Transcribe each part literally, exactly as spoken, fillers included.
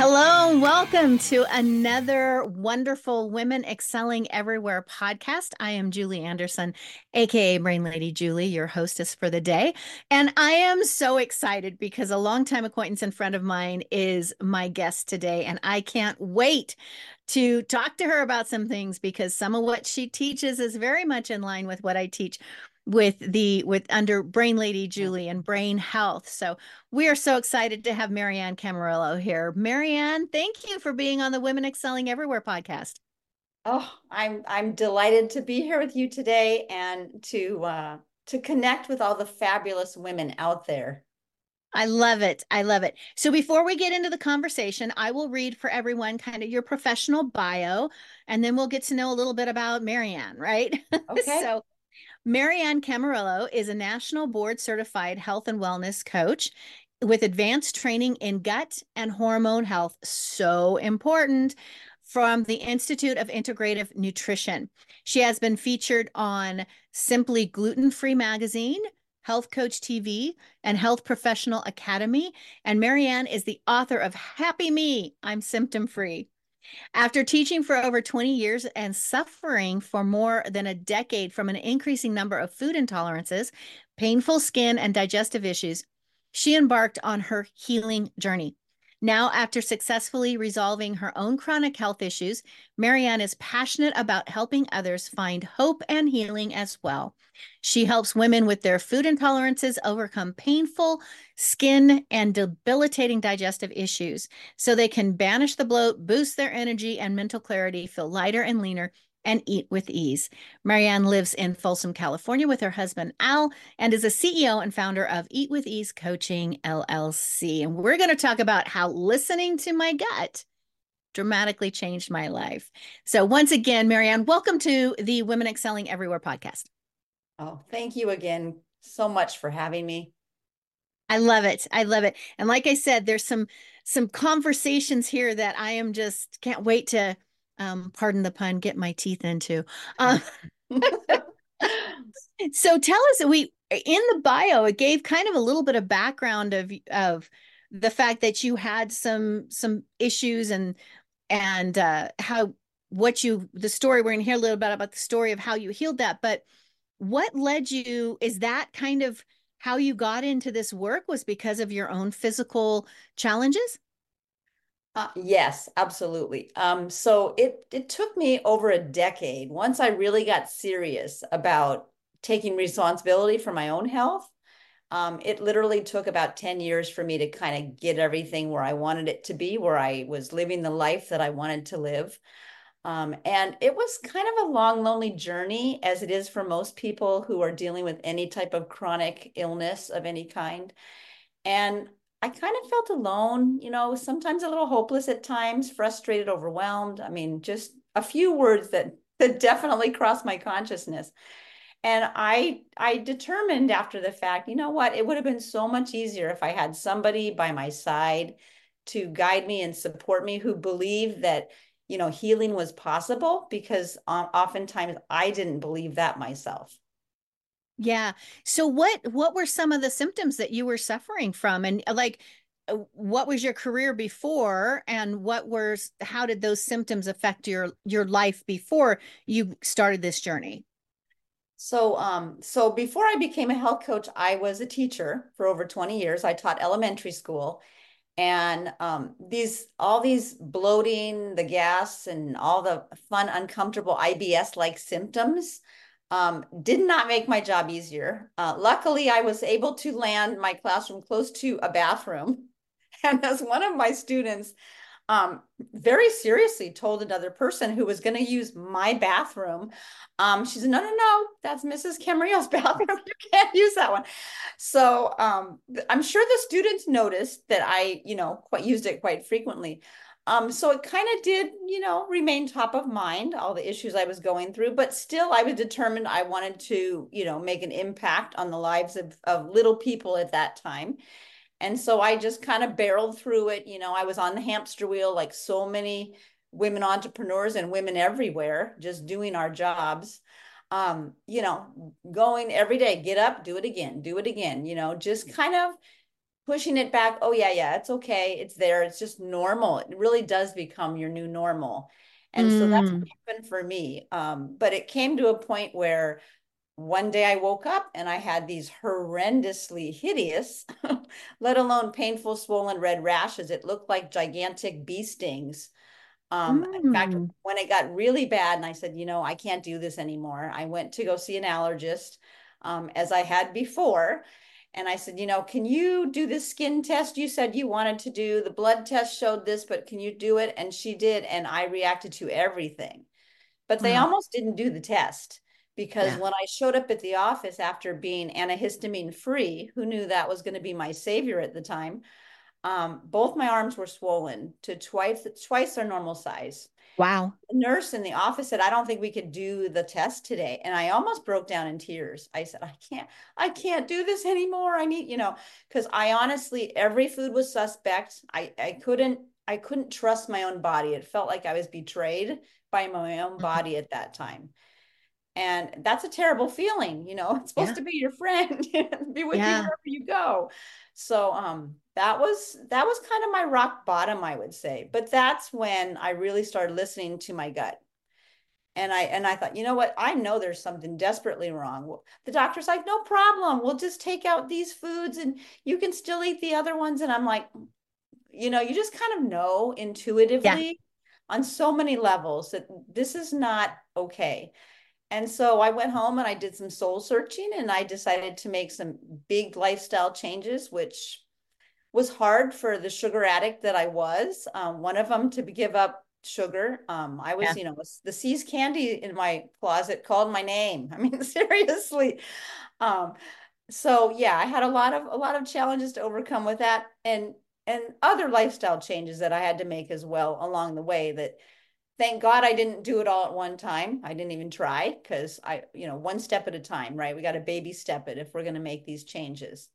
Hello, and welcome to another wonderful Women Excelling Everywhere podcast. I am Julie Anderson, aka Brain Lady Julie, your hostess for the day. And I am so excited because a longtime acquaintance and friend of mine is my guest today. And I can't wait to talk to her about some things because some of what she teaches is very much in line with what I teach with the with under Brain Lady Julie and brain health. So we are so excited to have Marianne Camarillo here. Marianne, thank you for being on the Women Excelling Everywhere podcast. Oh, I'm I'm delighted to be here with you today and to uh, to connect with all the fabulous women out there. I love it. I love it. So before we get into the conversation, I will read for everyone kind of your professional bio, and then we'll get to know a little bit about Marianne, right? Okay. So Marianne Camarillo is a national board certified health and wellness coach with advanced training in gut and hormone health. So important from the Institute of Integrative Nutrition. She has been featured on Simply Gluten Free Magazine, Health Coach T V, and Health Professional Academy. And Marianne is the author of Happy Me, I'm Symptom Free. After teaching for over twenty years and suffering for more than a decade from an increasing number of food intolerances, painful skin, and digestive issues, she embarked on her healing journey. Now, after successfully resolving her own chronic health issues, Marianne is passionate about helping others find hope and healing as well. She helps women with their food intolerances overcome painful skin and debilitating digestive issues so they can banish the bloat, boost their energy and mental clarity, feel lighter and leaner, and eat with ease. Marianne lives in Folsom, California with her husband, Al, and is a C E O and founder of Eat with Ease Coaching, L L C. And we're going to talk about how listening to my gut dramatically changed my life. So, once again, Marianne, welcome to the Women Excelling Everywhere podcast. Oh, thank you again so much for having me. I love it. I love it. And like I said, there's some some conversations here that I am just can't wait to um pardon the pun, get my teeth into. Um, so tell us we in the bio it gave kind of a little bit of background of of the fact that you had some some issues and and uh how what you the story we're going to hear a little bit about the story of how you healed that, but what led you, is that kind of how you got into this work was because of your own physical challenges? Uh, yes, absolutely. Um, so it it took me over a decade once I really got serious about taking responsibility for my own health. Um, it literally took about ten years for me to kind of get everything where I wanted it to be, where I was living the life that I wanted to live. Um, and it was kind of a long, lonely journey, as it is for most people who are dealing with any type of chronic illness of any kind. And I kind of felt alone, you know, sometimes a little hopeless at times, frustrated, overwhelmed. I mean, just a few words that that definitely crossed my consciousness. And I I determined after the fact, you know what, it would have been so much easier if I had somebody by my side to guide me and support me who believed that, you know, healing was possible because um, oftentimes I didn't believe that myself. Yeah. So what what were some of the symptoms that you were suffering from? And uh, like uh, what was your career before and what were how did those symptoms affect your your life before you started this journey? So, um, so before I became a health coach, I was a teacher for over twenty years. I taught elementary school, and um, these all these bloating, the gas, and all the fun, uncomfortable I B S-like symptoms um, did not make my job easier. Uh, luckily, I was able to land my classroom close to a bathroom, and as one of my students um, very seriously told another person who was going to use my bathroom. Um, she said, no, no, no, that's Missus Camarillo's bathroom. You can't use that one. So um, I'm sure the students noticed that I, you know, quite used it quite frequently. Um, so it kind of did, you know, remain top of mind, all the issues I was going through, but still I was determined I wanted to, you know, make an impact on the lives of, of little people at that time. And so I just kind of barreled through it. You know, I was on the hamster wheel like so many women entrepreneurs and women everywhere, just doing our jobs. Um, you know, going every day, get up, do it again, do it again, you know, just kind of pushing it back. Oh yeah, yeah, it's okay. It's there. It's just normal. It really does become your new normal. And so that's what Mm. happened for me. Um, but it came to a point where one day I woke up and I had these horrendously hideous, let alone painful, swollen red rashes. It looked like gigantic bee stings. Um, in fact, Mm. when it got really bad and I said, you know, I can't do this anymore, I went to go see an allergist, um, as I had before. And I said, you know, can you do this skin test you said you wanted to do? The blood test showed this, but can you do it? And she did. And I reacted to everything. But they Wow. almost didn't do the test because Yeah. when I showed up at the office after being antihistamine free, who knew that was going to be my savior at the time? Um, both my arms were swollen to twice twice their normal size. Wow. The nurse in the office said, I don't think we could do the test today. And I almost broke down in tears. I said, I can't, I can't do this anymore. I need, you know, because I honestly, every food was suspect. I, I couldn't, I couldn't trust my own body. It felt like I was betrayed by my own Mhm. body at that time. And that's a terrible feeling, you know, it's supposed Yeah. to be your friend, be with you Yeah. wherever you go. So um that was that was kind of my rock bottom, I would say. But that's when I really started listening to my gut. And I and I thought, you know what? I know there's something desperately wrong. Well, the doctor's like, no problem. We'll just take out these foods and you can still eat the other ones. And I'm like, you know, you just kind of know Yeah. intuitively on so many levels that this is not okay. And so I went home and I did some soul searching and I decided to make some big lifestyle changes, which was hard for the sugar addict that I was. Um, one of them to give up sugar. Um, I Yeah. was, you know, the See's candy in my closet called my name. I mean, seriously. Um, so yeah, I had a lot of a lot of challenges to overcome with that and and other lifestyle changes that I had to make as well along the way that thank God I didn't do it all at one time. I didn't even try because I, you know, one step at a time, right? We got to baby step it if we're going to make these changes.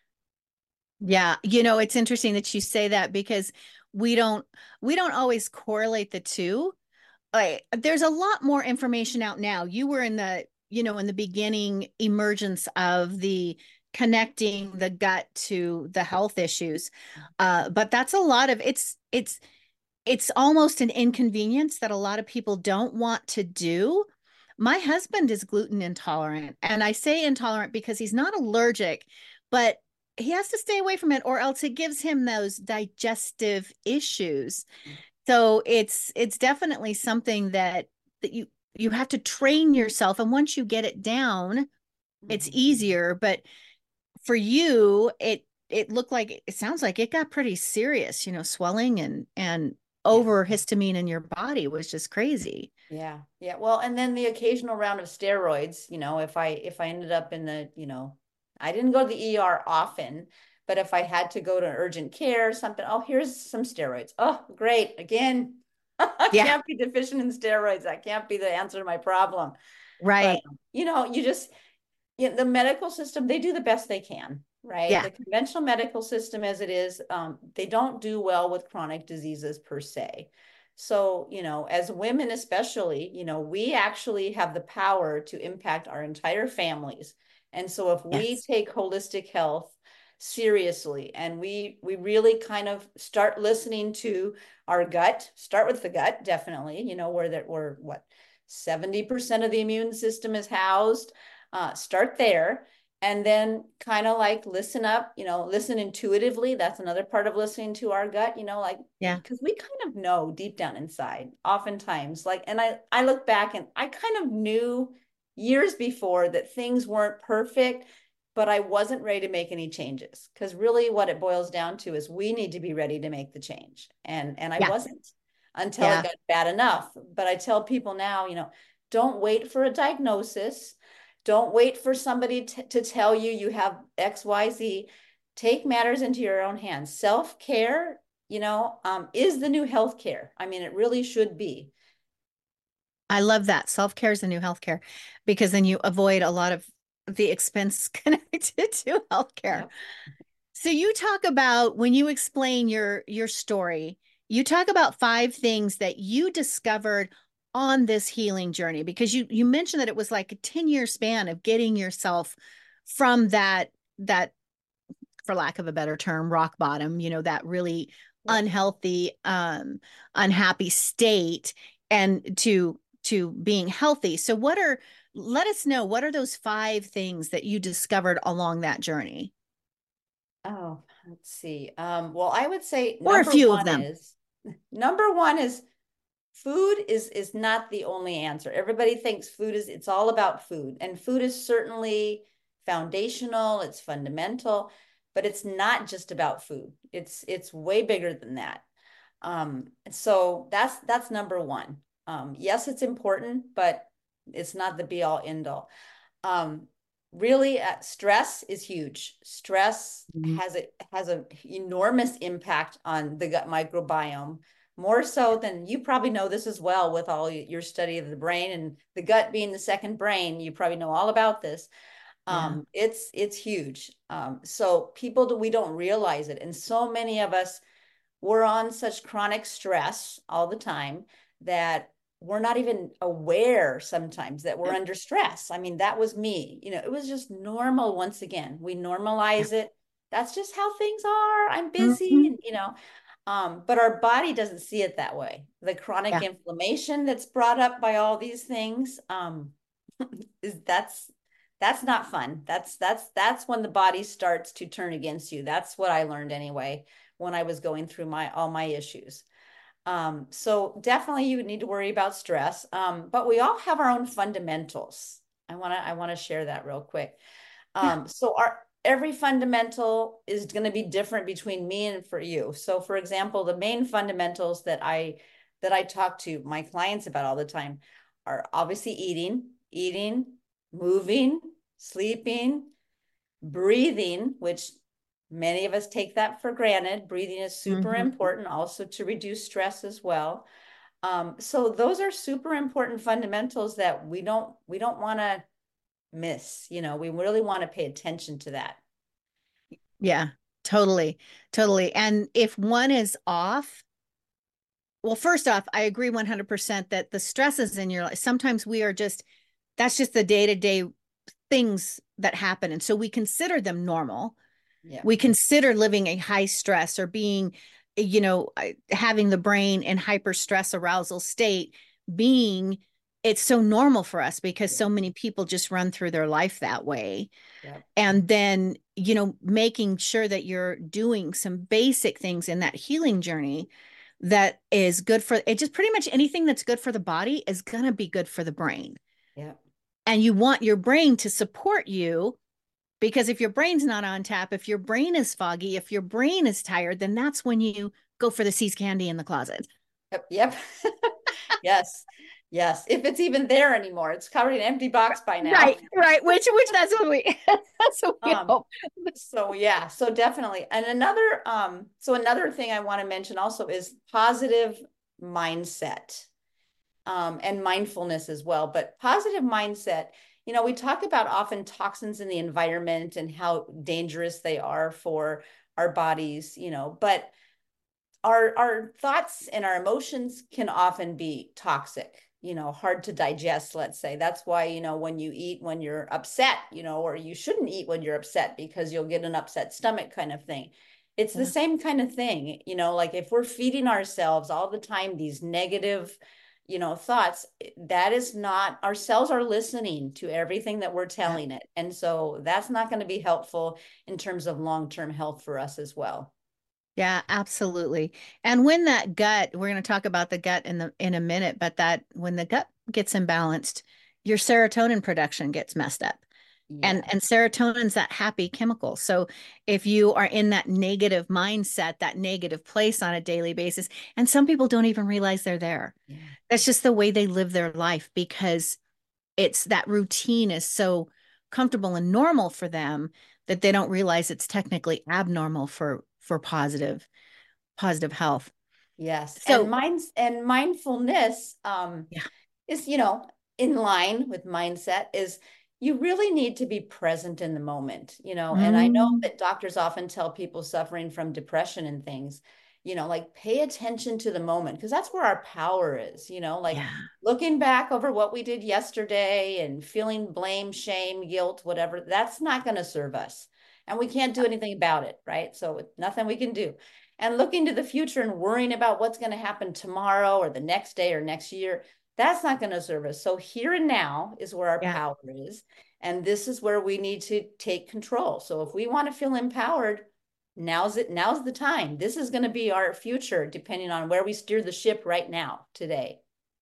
Yeah. You know, it's interesting that you say that because we don't we don't always correlate the two. Like there's a lot more information out now. You were in the, you know, in the beginning emergence of the connecting the gut to the health issues. Uh, but that's a lot of it's it's it's almost an inconvenience that a lot of people don't want to do. My husband is gluten intolerant, and I say intolerant because he's not allergic, but he has to stay away from it or else it gives him those digestive issues. So it's it's definitely something that that you you have to train yourself, and once you get it down, it's Mhm. easier. But for you, it it looked like it sounds like it got pretty serious, you know, swelling and and Yeah. over histamine in your body was just crazy. Yeah. Yeah. Well, and then the occasional round of steroids, you know, if I if I ended up in the, you know, I didn't go to the E R often, but if I had to go to urgent care or something, oh, here's some steroids. Oh, great. Again, I Yeah, can't be deficient in steroids. That can't be the answer to my problem. But, right. you know, you just yeah, the medical system, they do the best they can, right? Yeah. The conventional medical system as it is, um, they don't do well with chronic diseases per se. So, you know, as women especially, you know, we actually have the power to impact our entire families. And so if we Yes. take holistic health seriously and we we really kind of start listening to our gut, start with the gut, definitely, you know, where that we're what seventy percent of the immune system is housed, uh, start there and then kind of like listen up, you know, listen intuitively. That's another part of listening to our gut, you know, like Yeah. because we kind of know deep down inside, oftentimes, like, and I I look back and I kind of knew years before that things weren't perfect, but I wasn't ready to make any changes. Because really what it boils down to is we need to be ready to make the change. And and I Yeah. wasn't until it Yeah. got bad enough. But I tell people now, you know, don't wait for a diagnosis. Don't wait for somebody t- to tell you you have X, Y, Z. Take matters into your own hands. Self care, you know, um, is the new healthcare. I mean, it really should be. I love that. Self-care is the new healthcare because then you avoid a lot of the expense connected to healthcare. Yep. So you talk about when you explain your your story, you talk about five things that you discovered on this healing journey because you you mentioned that it was like a ten-year span of getting yourself from that that for lack of a better term, rock bottom, you know, that really Yep. unhealthy, um, unhappy state, and to to being healthy. So what are, let us know, what are those five things that you discovered along that journey? Oh, let's see. Um, well, I would say Or a number few of one them. is number one is food is is not the only answer. Everybody thinks food is it's all about food, and food is certainly foundational, it's fundamental, but it's not just about food. It's it's way bigger than that. Um, so that's that's number one. Um, yes, it's important, but it's not the be all end all. Um, really, uh, stress is huge. Stress Mhm. has a has an enormous impact on the gut microbiome, more so than you probably know this as well with all your study of the brain and the gut being the second brain. You probably know all about this. Yeah. Um, it's it's huge. Um, so people do, we don't realize it, and so many of us we're on such chronic stress all the time that we're not even aware sometimes that we're Yeah. under stress. I mean, that was me. You know, it was just normal once again. We Yeah. normalize it. That's just how things are. I'm busy, Mhm. and you know, um, but our body doesn't see it that way. The chronic Yeah. inflammation that's brought up by all these things, um, is that's that's not fun. That's that's that's when the body starts to turn against you. That's what I learned anyway when I was going through my all my issues. Um, so definitely you need to worry about stress. Um, but we all have our own fundamentals. I want to I want to share that real quick. Yeah. Um, so our every fundamental is going to be different between me and for you. So for example, the main fundamentals that I that I talk to my clients about all the time are obviously eating, eating, moving, sleeping, breathing, which many of us take that for granted. Breathing is super Mhm. important also to reduce stress as well. Um, so those are super important fundamentals that we don't we don't want to miss. You know, we really want to pay attention to that. Yeah, totally. Totally. And if one is off, well, first off, I agree one hundred percent that the stresses in your life, sometimes we are just, that's just the day to day things that happen. And so we consider them normal. Yeah. We consider living a high stress or being, you know, having the brain in hyper stress arousal state being, it's so normal for us because Yeah. so many people just run through their life that way. Yeah. And then, you know, making sure that you're doing some basic things in that healing journey that is good for it. Just pretty much anything that's good for the body is going to be good for the brain. Yeah. And you want your brain to support you, because if your brain's not on tap, if your brain is foggy, if your brain is tired, then that's when you go for the See's candy in the closet. Yep. Yep. Yes. Yes. If it's even there anymore, it's covered in an empty box by now. Right, right. Which, which that's what we, that's what we Um, hope. so yeah, so definitely. And another, um, so another thing I want to mention also is positive mindset, um, and mindfulness as well. But positive mindset, you know, we talk about often toxins in the environment and how dangerous they are for our bodies, you know, but our our thoughts and our emotions can often be toxic, you know, hard to digest, let's say. That's why, you know, when you eat when you're upset, you know, or you shouldn't eat when you're upset because you'll get an upset stomach kind of thing. It's the Yeah. same kind of thing, you know, like if we're feeding ourselves all the time these negative, you know, thoughts, that is not, our cells are listening to everything that we're Yeah. telling it. And so that's not going to be helpful in terms of long-term health for us as well. Yeah, absolutely. And when that gut, we're going to talk about the gut in the in a minute, but that when the gut gets imbalanced, your serotonin production gets messed up. And Yeah. and serotonin's that happy chemical. So if you are in that negative mindset, that negative place on a daily basis, and some people don't even realize they're there. Yeah. That's just the way they live their life because it's that routine is so comfortable and normal for them that they don't realize it's technically abnormal for for positive positive health. Yes, and So, minds and mindfulness um, yeah. is, you know, in line with mindset is you really need to be present in the moment, you know. And I know Mm, that doctors often tell people suffering from depression and things, you know, like pay attention to the moment because that's where our power is, you know, like yeah. looking back over what we did yesterday and feeling blame, shame, guilt, whatever, that's not going to serve us. and we can't do anything about it, right? So nothing we can do. And looking to the future and worrying about what's going to happen tomorrow or the next day or next year, that's not going to serve us. So here and now is where our Yeah. power is. And this is where we need to take control. So if we want to feel empowered, now's it, now's the time. This is going to be our future, depending on where we steer the ship right now, today.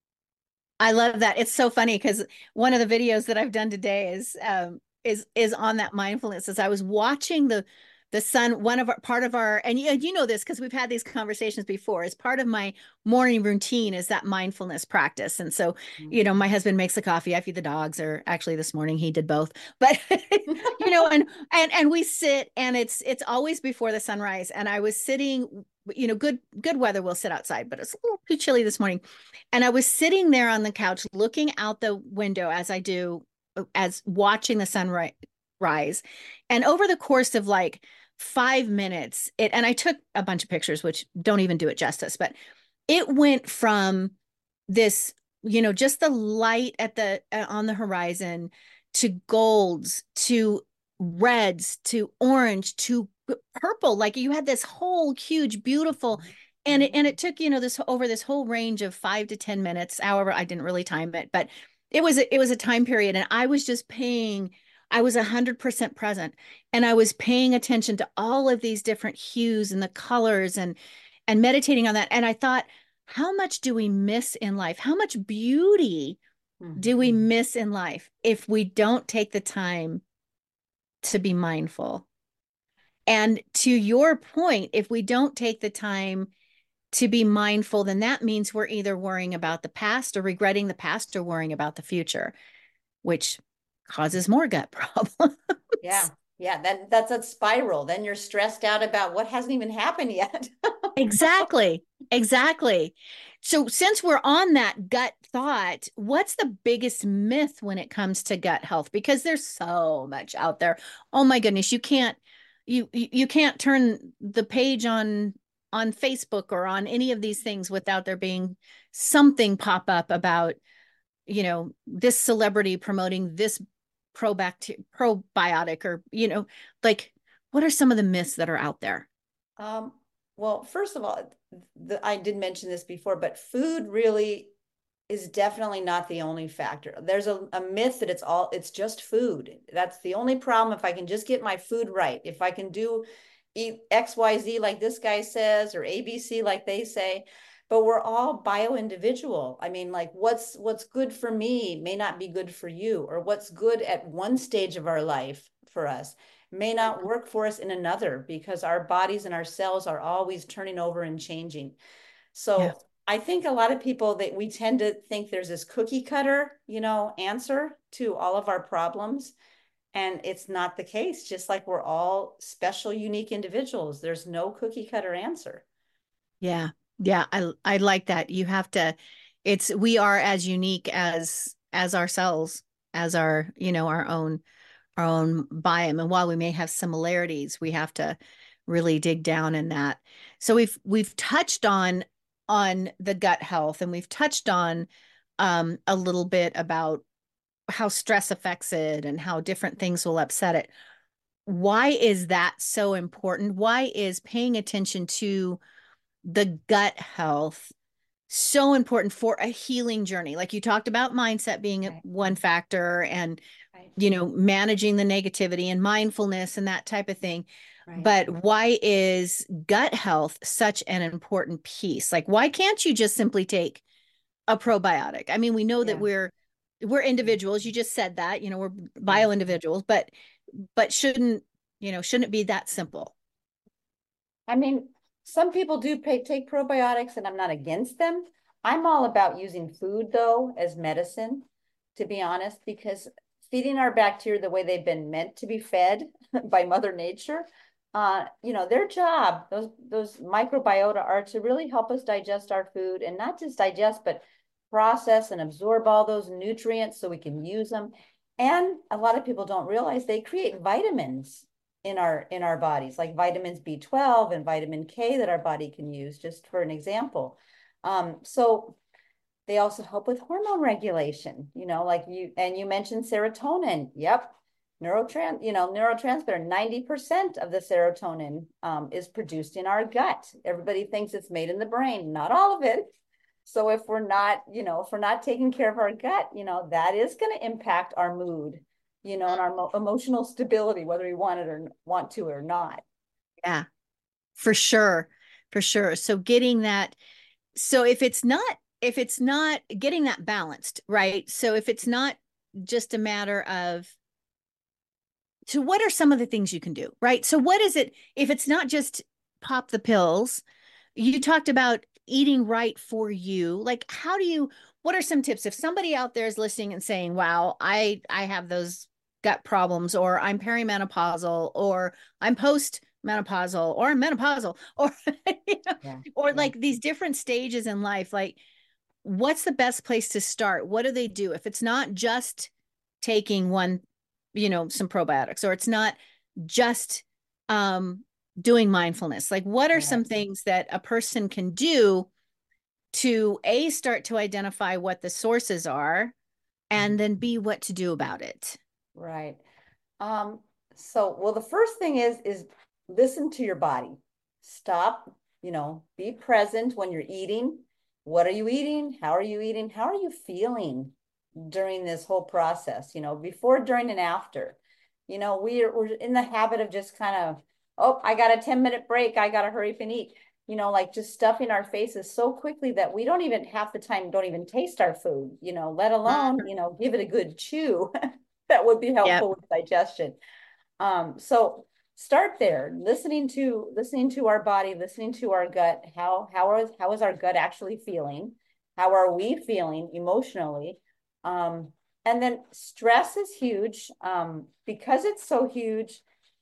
I love that. It's so funny because one of the videos that I've done today is um is is on that mindfulness. As I was watching the the sun, one of our part of our, and you, you know this because we've had these conversations before, as part of my morning routine is that mindfulness practice. And so, you know, my husband makes the coffee, I feed the dogs, or actually this morning he did both. But you know, and and and we sit, and it's it's always before the sunrise. And I was sitting, you know, good good weather, we'll sit outside, but it's a little too chilly this morning. And I was sitting there on the couch looking out the window as I do, as watching the sunrise rise. And over the course of like five minutes, it, and I took a bunch of pictures, which don't even do it justice, but it went from this, you know, just the light at the, uh, on the horizon, to golds, to reds, to orange, to purple. Like you had this whole huge, beautiful, and it, and it took, you know, this over this whole range of five to ten minutes. However, I didn't really time it, but it was a, it was a time period, and I was just paying. I was a hundred percent present, and I was paying attention to all of these different hues and the colors, and and meditating on that. And I thought, how much do we miss in life? How much beauty do we Mm-hmm. miss in life if we don't take the time to be mindful? And to your point, if we don't take the time to be mindful, then that means we're either worrying about the past or regretting the past or worrying about the future, which causes more gut problems. Yeah. Yeah. That that's a spiral. Then you're stressed out about what hasn't even happened yet. Exactly. Exactly. So, since we're on that gut thought, what's the biggest myth when it comes to gut health? Because there's so much out there. Oh my goodness, you can't you you you can't turn the page on on Facebook or on any of these things without there being something pop up about, you know, this celebrity promoting this probacter probiotic, or, you know, like, what are some of the myths that are out there? Um, well, first of all, the, I did mention this before, but food really is definitely not the only factor. There's a, a myth that it's all, it's just food. That's the only problem. If I can just get my food right, if I can do eat X Y Z like this guy says, or A B C like they say, but we're all bio individual. I mean, like what's what's good for me may not be good for you, or what's good at one stage of our life for us may not work for us in another, because our bodies and our cells are always turning over and changing. Yeah. So I think a lot of people, that we tend to think there's this cookie cutter, you know, answer to all of our problems. And it's not the case. Just like we're all special, unique individuals, there's no cookie cutter answer. Yeah. Yeah, I I like that. You have to, it's, we are as unique as as ourselves, as our, you know, our own our own biome. And while we may have similarities, we have to really dig down in that. So we've we've touched on on the gut health, and we've touched on um a little bit about how stress affects it and how different things will upset it. Why is that so important? Why is paying attention to the gut health so important for a healing journey? Like you talked about mindset being Right, one factor, and, right, you know, managing the negativity and mindfulness and that type of thing. right. But why is gut health such an important piece? Like, why can't you just simply take a probiotic? I mean, we know that Yeah, we're we're yeah, individuals. You just said that, you know, we're yeah. bio individuals, but but shouldn't, you know, shouldn't it be that simple? I mean, some people do pay, take probiotics, and I'm not against them. I'm all about using food, though, as medicine, to be honest, because feeding our bacteria the way they've been meant to be fed by Mother Nature, uh, you know, their job, those those microbiota are to really help us digest our food, and not just digest, but process and absorb all those nutrients so we can use them. And a lot of people don't realize they create vitamins in our in our bodies, like vitamins B twelve and vitamin K that our body can use, just for an example. Um, so they also help with hormone regulation, you know, like you, and you mentioned serotonin. Yep. Neurotrans, you know, neurotransmitter, ninety percent of the serotonin um, is produced in our gut. Everybody thinks it's made in the brain, not all of it. So if we're not, you know, if we're not taking care of our gut, you know, that is going to impact our mood, you know, and our mo- emotional stability, whether we want it or want to or not. Yeah, for sure. For sure. So getting that, so if it's not, if it's not getting that balanced, right? So if it's not just a matter of, so what are some of the things you can do, right? So what is it, if it's not just pop the pills, you talked about eating right for you. Like, how do you, what are some tips if somebody out there is listening and saying, wow, I I have those gut problems, or I'm perimenopausal, or I'm postmenopausal, or I'm menopausal, or you know, Yeah. or Yeah. like these different stages in life, like what's the best place to start? What do they do if it's not just taking one, you know, some probiotics, or it's not just um doing mindfulness? Like, what are Right. some things that a person can do to A, start to identify what the sources are, and Mhm. then B, what to do about it? Right. Um, so, well, the first thing is is listen to your body. Stop, you know, be present when you're eating. What are you eating? How are you eating? How are you feeling during this whole process? You know, before, during, and after. You know, we're we're in the habit of just kind of, oh, I got a ten minute break. I got to hurry up and eat. You know, like just stuffing our faces so quickly that we don't even half the time don't even taste our food, you know, let alone, Mhm. you know, give it a good chew. That would be helpful Yep. with digestion. Um, so start there, listening to listening to our body, listening to our gut. How how is how is our gut actually feeling? How are we feeling emotionally? Um, and then stress is huge um, because it's so huge.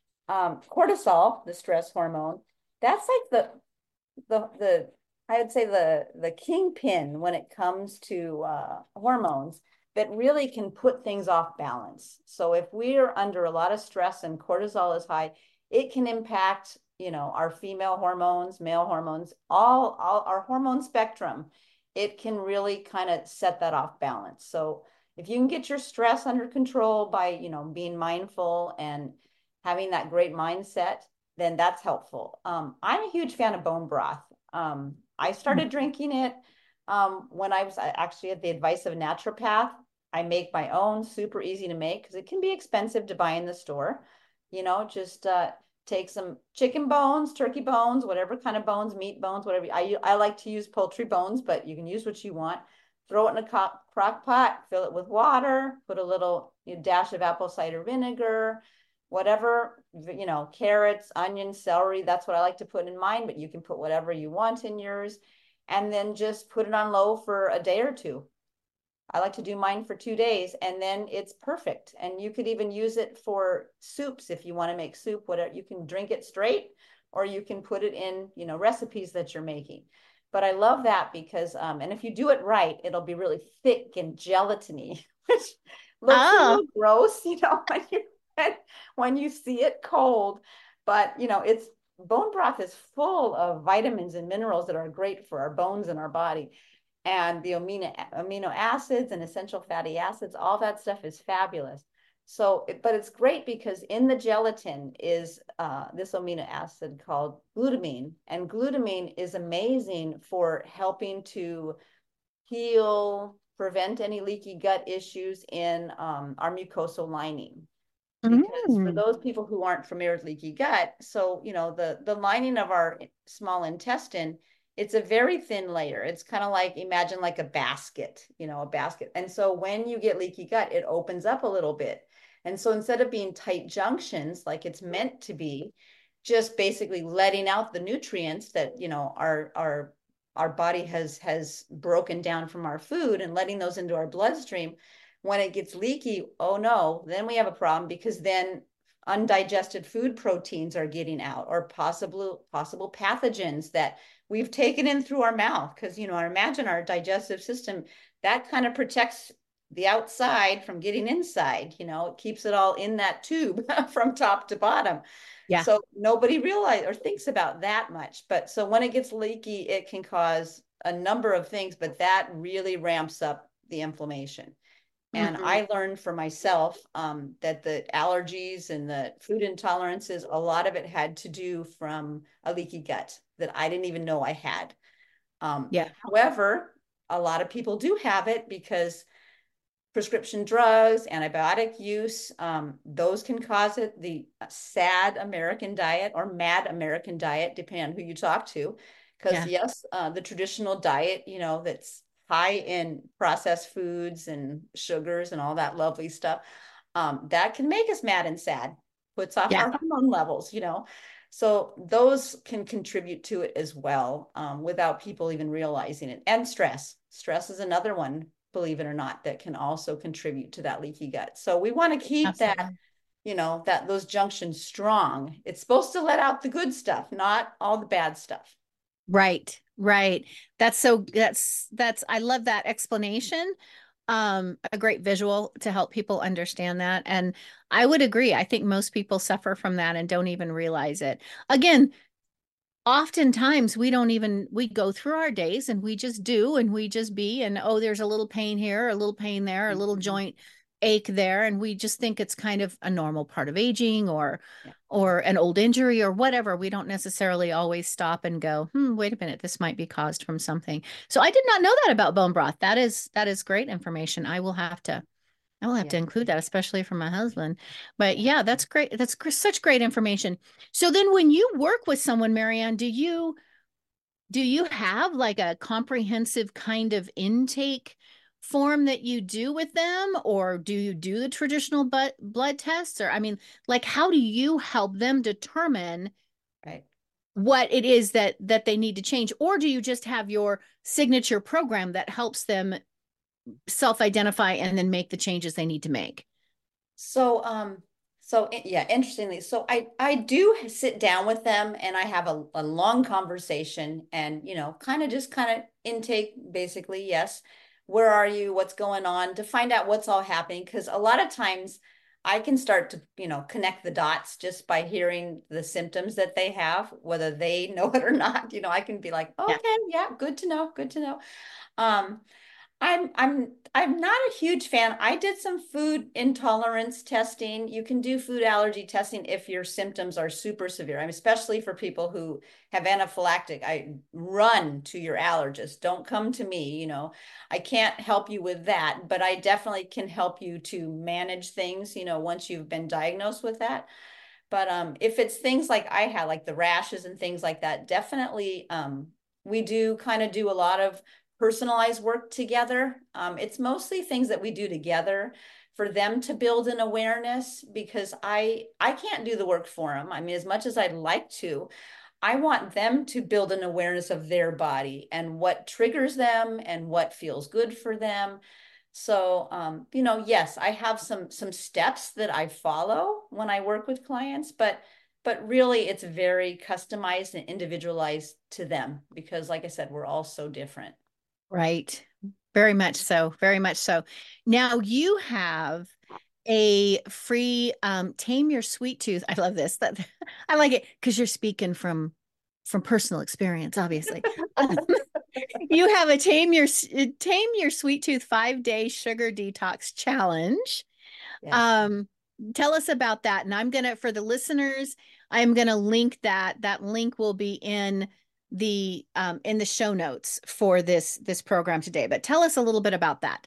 Um, cortisol, the stress hormone, that's like the the the I would say the the kingpin when it comes to uh, hormones that really can put things off balance. So if we are under a lot of stress and cortisol is high, it can impact, you know, our female hormones, male hormones, all, all our hormone spectrum. It can really kind of set that off balance. So if you can get your stress under control by, you know, being mindful and having that great mindset, then that's helpful. Um, I'm a huge fan of bone broth. Um, I started drinking it um, when I was actually at the advice of a naturopath. I make my own, super easy to make because it can be expensive to buy in the store. You know, just uh, take some chicken bones, turkey bones, whatever kind of bones, meat bones, whatever. I, I like to use poultry bones, but you can use what you want. Throw it in a crock pot, fill it with water, put a little you know, dash of apple cider vinegar, whatever, you know, carrots, onions, celery. That's what I like to put in mine, but you can put whatever you want in yours. And then just put it on low for a day or two. I like to do mine for two days and then it's perfect. And you could even use it for soups if you want to make soup, whatever. You can drink it straight or you can put it in, you know, recipes that you're making. But I love that because, um, and if you do it right, it'll be really thick and gelatiny, which looks a Oh, little gross, you know, when you when you see it cold. But you know, it's bone broth is full of vitamins and minerals that are great for our bones and our body. And the amino amino acids and essential fatty acids, all that stuff is fabulous. So, but it's great because in the gelatin is uh, this amino acid called glutamine, and glutamine is amazing for helping to heal, prevent any leaky gut issues in um, our mucosal lining. Because for mm. those people who aren't familiar with leaky gut, so you know the the lining of our small intestine, it's a very thin layer. It's kind of like imagine like a basket, you know, a basket. And so when you get leaky gut, it opens up a little bit. And so instead of being tight junctions like it's meant to be, just basically letting out the nutrients that, you know, our our our body has has broken down from our food and letting those into our bloodstream. When it gets leaky, oh no, then we have a problem because then undigested food proteins are getting out or possible possible pathogens that we've taken in through our mouth. Because you know, imagine our digestive system that kind of protects the outside from getting inside. You know, it keeps it all in that tube from top to bottom. Yeah. So nobody realizes or thinks about that much. But so when it gets leaky, it can cause a number of things, but that really ramps up the inflammation. And Mhm. I learned for myself um, that the allergies and the food intolerances, a lot of it had to do from a leaky gut that I didn't even know I had. Um, Yeah. however, a lot of people do have it because prescription drugs, antibiotic use, um, those can cause it. The sad American diet or mad American diet, depending on who you talk to. Because Yeah. yes, uh, the traditional diet, you know, that's high in processed foods and sugars and all that lovely stuff, um, that can make us mad and sad, puts off Yeah. our hormone levels, you know. So those can contribute to it as well, um, without people even realizing it. And stress. Stress is another one, believe it or not, that can also contribute to that leaky gut. So we want to keep that, Absolutely. you know, that those junctions strong. It's supposed to let out the good stuff, not all the bad stuff. Right. Right. That's so that's that's I love that explanation. Um, a great visual to help people understand that. And I would agree. I think most people suffer from that and don't even realize it. Again, oftentimes we don't even we go through our days and we just do and we just be and oh there's a little pain here, a little pain there, a little Mhm. joint ache there, and we just think it's kind of a normal part of aging or Yeah. or an old injury or whatever. We don't necessarily always stop and go, hmm, wait a minute, this might be caused from something. So I did not know that about bone broth. That is that is great information. I will have to I will have Yeah. to include that, especially for my husband. But yeah, that's great. That's gr- such great information. So then when you work with someone, Marianne, do you do you have like a comprehensive kind of intake form that you do with them, or do you do the traditional but blood tests? Or I mean, like how do you help them determine Right. what it is that that they need to change? Or do you just have your signature program that helps them self-identify and then make the changes they need to make? So, um, so yeah, interestingly, so I I do sit down with them and I have a, a long conversation and you know, kind of just kind of intake basically, yes. Where are you? What's going on? To find out what's all happening. Because a lot of times I can start to, you know, connect the dots just by hearing the symptoms that they have, whether they know it or not. You know, I can be like, Yeah. okay, yeah, good to know, good to know. Um, I'm I'm I'm not a huge fan. I did some food intolerance testing. You can do food allergy testing if your symptoms are super severe. I'm especially for people who have anaphylactic. I run to your allergist. Don't come to me, you know. I can't help you with that, but I definitely can help you to manage things, you know, once you've been diagnosed with that. But um, if it's things like I had, like the rashes and things like that, definitely um, we do kind of do a lot of personalized work together. Um, it's mostly things that we do together for them to build an awareness because I I can't do the work for them. I mean, as much as I'd like to, I want them to build an awareness of their body and what triggers them and what feels good for them. So, um, you know, yes, I have some some steps that I follow when I work with clients, but but really it's very customized and individualized to them because like I said, we're all so different. Right. Very much so. Very much so. Now you have a free um Tame Your Sweet Tooth. I love this. That I like it because you're speaking from from personal experience, obviously. Um, you have a Tame Your Tame Your Sweet Tooth five day sugar detox challenge. Yes. Um, tell us about that. And I'm gonna, for the listeners, I'm gonna link that. That link will be in the um in the show notes for this this program today. But tell us a little bit about that.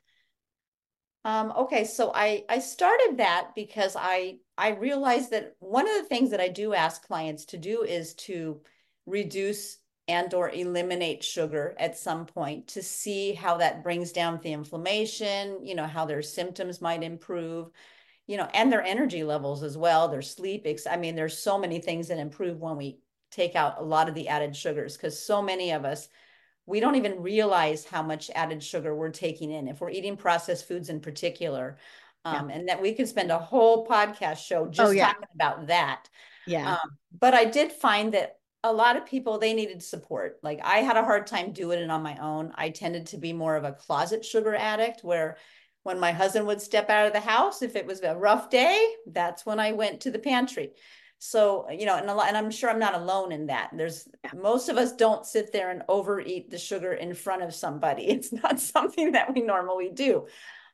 Um, okay, so I I started that because I I realized that one of the things that I do ask clients to do is to reduce and or eliminate sugar at some point to see how that brings down the inflammation, you know, how their symptoms might improve, you know, and their energy levels as well, their sleep. I mean, there's so many things that improve when we take out a lot of the added sugars because so many of us we don't even realize how much added sugar we're taking in if we're eating processed foods in particular. Yeah. Um, and that we could spend a whole podcast show Oh just yeah. talking about that. Yeah. Um, but I did find that a lot of people they needed support. Like I had a hard time doing it on my own. I tended to be more of a closet sugar addict where when my husband would step out of the house, if it was a rough day, that's when I went to the pantry. So, you know, and a lot, and I'm sure I'm not alone in that. There's Yeah. most of us don't sit there and overeat the sugar in front of somebody. It's not something that we normally do.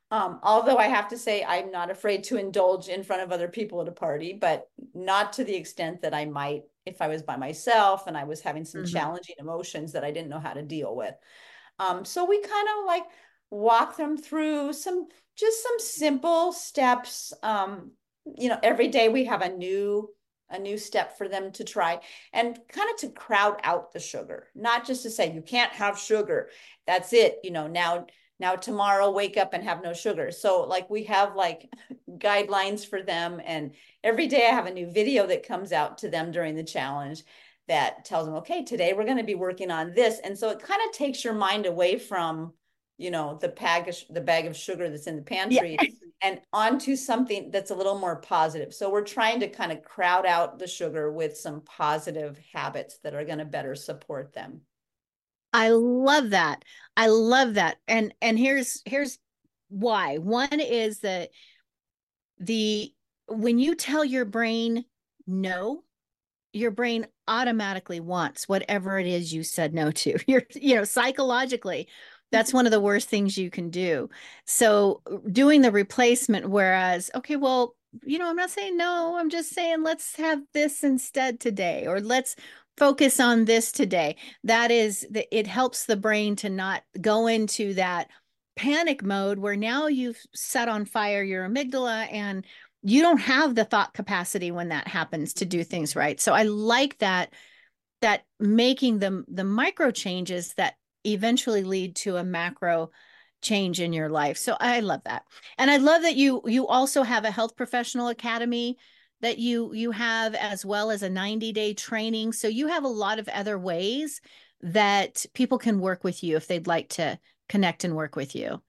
Um, although I have to say, I'm not afraid to indulge in front of other people at a party, but not to the extent that I might if I was by myself and I was having some Mhm. challenging emotions that I didn't know how to deal with. Um, so we kind of like walk them through some just some simple steps. Um, you know, every day we have a new a new step for them to try and kind of to crowd out the sugar, not just to say you can't have sugar. That's it. You know, now now tomorrow wake up and have no sugar. So like we have like guidelines for them, and every day I have a new video that comes out to them during the challenge that tells them, okay, today we're going to be working on this. And so it kind of takes your mind away from, you know, the bag of, the bag of sugar that's in the Yeah. pantry and onto something that's a little more positive. So we're trying to kind of crowd out the sugar with some positive habits that are going to better support them. I love that. I love that. And and here's here's why. One is that the when you tell your brain no, your brain automatically wants whatever it is you said no to. You're, you know, psychologically, that's one of the worst things you can do. So doing the replacement, whereas, okay, well, you know, I'm not saying no, I'm just saying let's have this instead today, or let's focus on this today. That is, it helps the brain to not go into that panic mode where now you've set on fire your amygdala and you don't have the thought capacity when that happens to do things right. So I like that that making the the micro changes that eventually lead to a macro change in your life. So I love that. And I love that you you also have a health professional academy that you you have, as well as a ninety day training. So you have a lot of other ways that people can work with you if they'd like to connect and work with you.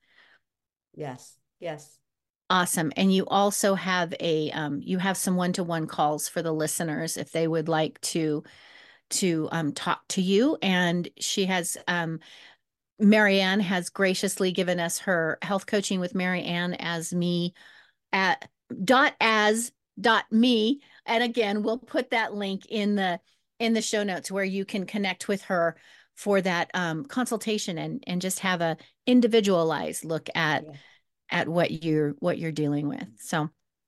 Yes. Yes. Awesome. And you also have a um, you have some one-to-one calls for the listeners if they would like to to um, talk to you. And she has um, Marianne has graciously given us her health coaching with Marianne as me at dot as dot me. And again, we'll put that link in the in the show notes where you can connect with her for that um, consultation and and just have a individualized look at Yeah. at what you're what you're dealing with. So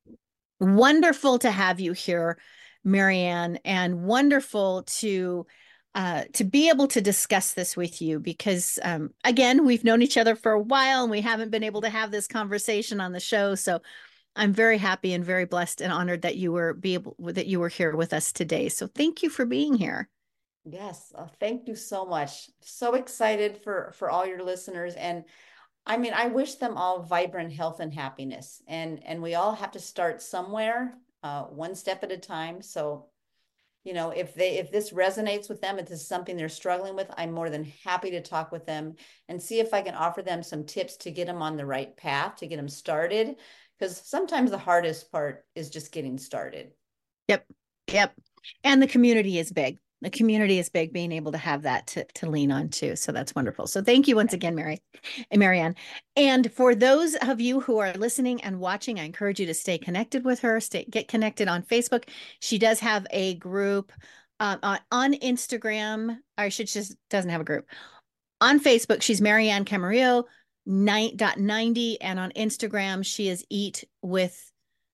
wonderful to have you here, Marianne, and wonderful to uh, to be able to discuss this with you because um, again, we've known each other for a while and we haven't been able to have this conversation on the show. So I'm very happy and very blessed and honored that you were be able that you were here with us today. So thank you for being here. Yes. Uh, thank you so much. So excited for for all your listeners. And I mean, I wish them all vibrant health and happiness. And and we all have to start somewhere, uh, one step at a time. So, you know, if they if this resonates with them, if this is something they're struggling with, I'm more than happy to talk with them and see if I can offer them some tips to get them on the right path, to get them started. Because sometimes the hardest part is just getting started. Yep. Yep. And the community is big. The community is big, being able to have that to, to lean on too. So that's wonderful. So thank you once again, Mary and Marianne. And for those of you who are listening and watching, I encourage you to stay connected with her, stay get connected on Facebook. She does have a group um, on, on Instagram, or she just doesn't have a group. On Facebook, she's Marianne Camarillo dot ninety, and on Instagram, she is eat with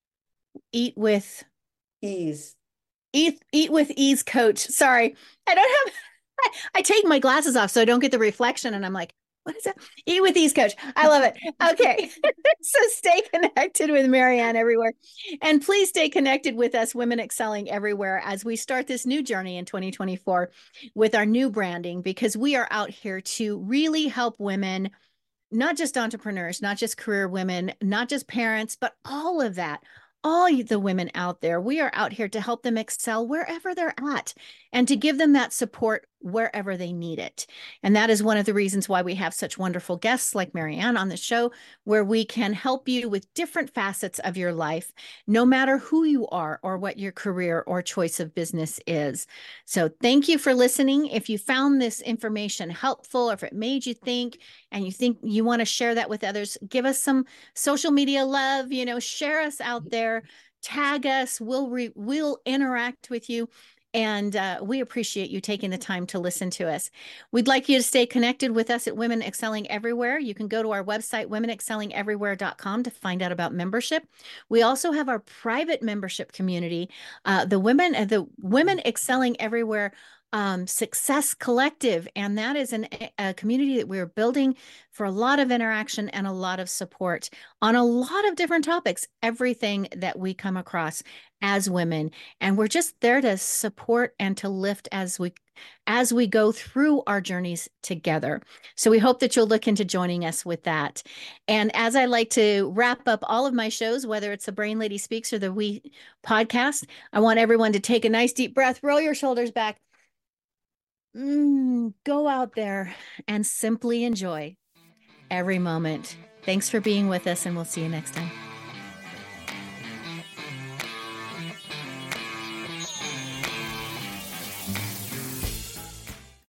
eat with Ease. Eat Eat with Ease coach. Sorry, I don't have. I take my glasses off so I don't get the reflection, and I'm like, what is that? Eat with Ease coach. I love it. Okay, so stay connected with Marianne everywhere, and please stay connected with us, Women Excelling Everywhere, as we start this new journey in twenty twenty-four with our new branding, because we are out here to really help women, not just entrepreneurs, not just career women, not just parents, but all of that. All the women out there, we are out here to help them excel wherever they're at and to give them that support wherever they need it. And that is one of the reasons why we have such wonderful guests like Marianne on the show, where we can help you with different facets of your life, no matter who you are or what your career or choice of business is. So thank you for listening. If you found this information helpful, or if it made you think, and you think you want to share that with others, give us some social media love, you know, share us out there, tag us, we'll re- we'll interact with you. And uh, we appreciate you taking the time to listen to us. We'd like you to stay connected with us at Women Excelling Everywhere. You can go to our website, women excelling everywhere dot com, to find out about membership. We also have our private membership community, uh, the Women, uh, the Women Excelling Everywhere um, Success Collective. And that is an, a community that we're building for a lot of interaction and a lot of support on a lot of different topics, everything that we come across as women. And we're just there to support and to lift as we as we go through our journeys together. So we hope that you'll look into joining us with that. And as I like to wrap up all of my shows, whether it's the Brain Lady Speaks or the We podcast, I want everyone to take a nice deep breath, roll your shoulders back, mm, go out there and simply enjoy every moment. Thanks for being with us, and we'll see you next time.